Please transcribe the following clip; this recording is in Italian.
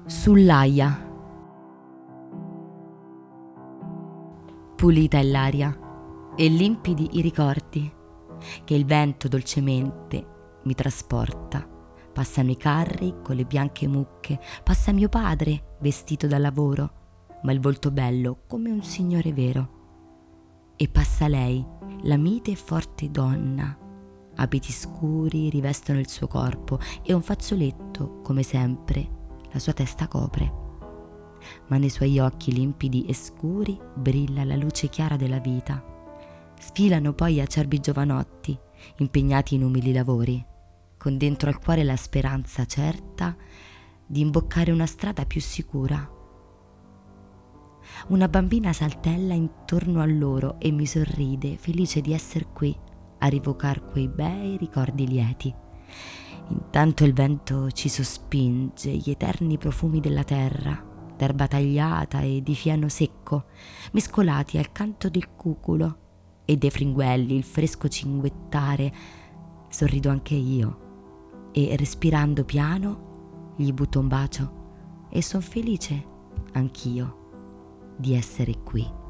Sull'aia. Pulita è l'aria e limpidi i ricordi che il vento dolcemente mi trasporta. Passano i carri con le bianche mucche, passa mio padre vestito da lavoro, ma il volto bello come un signore vero. E passa lei, la mite e forte donna. Abiti scuri rivestono il suo corpo e un fazzoletto, come sempre, la sua testa copre. Ma nei suoi occhi limpidi e scuri brilla la luce chiara della vita. Sfilano poi acerbi giovanotti, impegnati in umili lavori, con dentro al cuore la speranza certa di imboccare una strada più sicura. Una bambina saltella intorno a loro e mi sorride, felice di essere qui a rivocar quei bei ricordi lieti. Intanto il vento ci sospinge gli eterni profumi della terra, d'erba tagliata e di fieno secco, mescolati al canto del cuculo e dei fringuelli, il fresco cinguettare. Sorrido anche io e respirando piano gli butto un bacio e son felice anch'io di essere qui.